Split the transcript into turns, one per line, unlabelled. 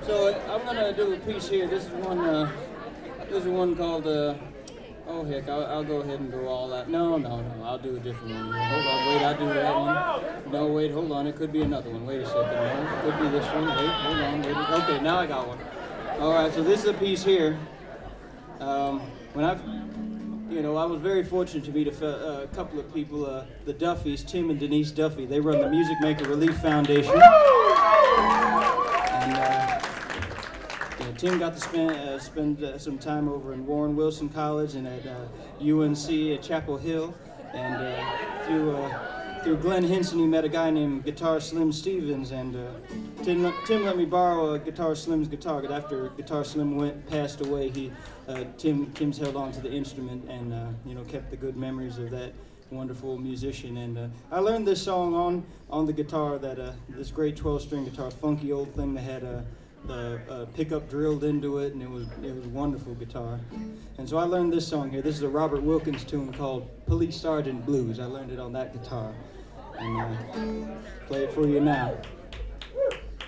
So I'm gonna do a piece here. This is one. This is one called. Oh heck, I'll go ahead and go all out. No. I'll do a different one. Hold on, wait. I'll do that one. No, wait. Hold on. It could be another one. Wait a second. No, it could be this one. Wait. Hold on. Wait. Okay, now I got one. All right. So this is a piece here. When I was very fortunate to meet a couple of people. The Duffys, Tim and Denise Duffy. They run the Music Maker Relief Foundation. Tim got to spend some time over in Warren Wilson College and at UNC at Chapel Hill, and through Glenn Henson he met a guy named Guitar Slim Stevens, and Tim let me borrow Guitar Slim's guitar. But after Guitar Slim passed away, Tim's held on to the instrument and kept the good memories of that wonderful musician. And I learned this song on the guitar, this great 12-string guitar, funky old thing that had the pickup drilled into it, and it was wonderful guitar. And so I learned this song here. This is a Robert Wilkins tune called Police Sergeant Blues. I learned it on that guitar, and play it for you now.